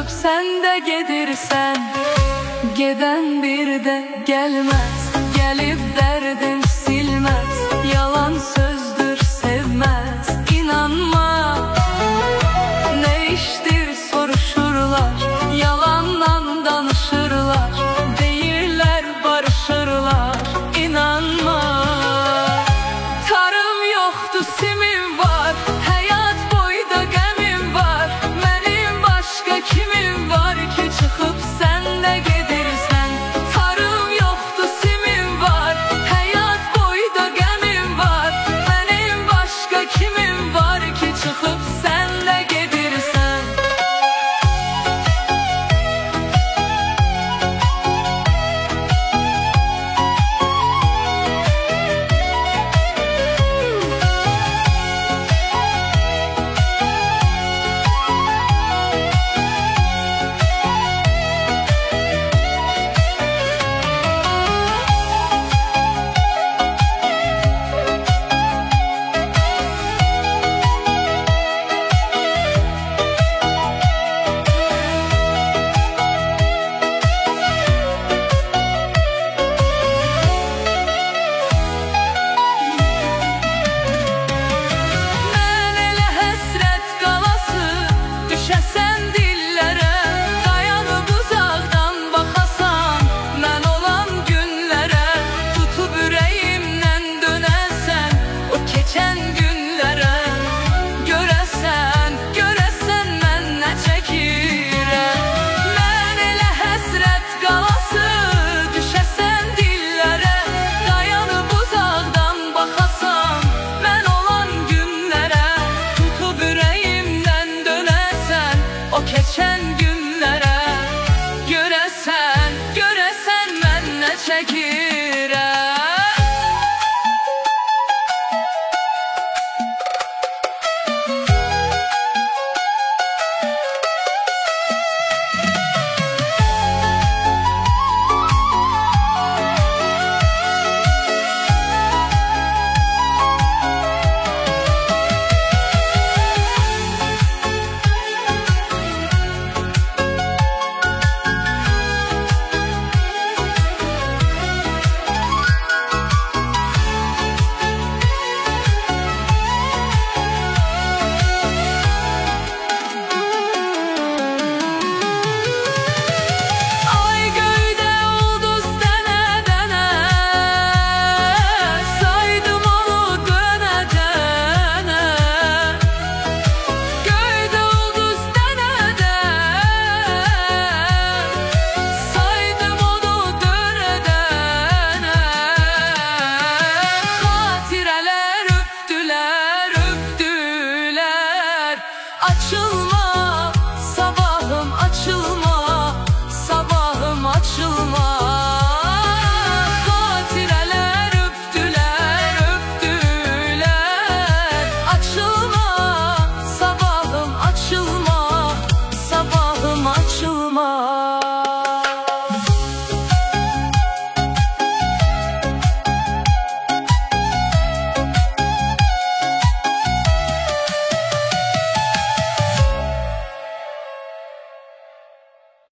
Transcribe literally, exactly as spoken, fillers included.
sen də gedirsən. Gedən bir də gəlməz, gəlib dərdin silməz. Yalan sözdür sevməz, inanma. Nə işdir soruşurlar, yalandan danışırlar. Deyirlər barışırlar, inanma. Tarım yoxdur simim var, həyat boyda qəmim var. Mənim başqa kimim var ki çıxıb sən də gedirsən. Tarım yoxdur simim var, həyat boyda qəmim var. Mənim başqa kimim var ki çıxıb sən də gedirsən. Keçən gün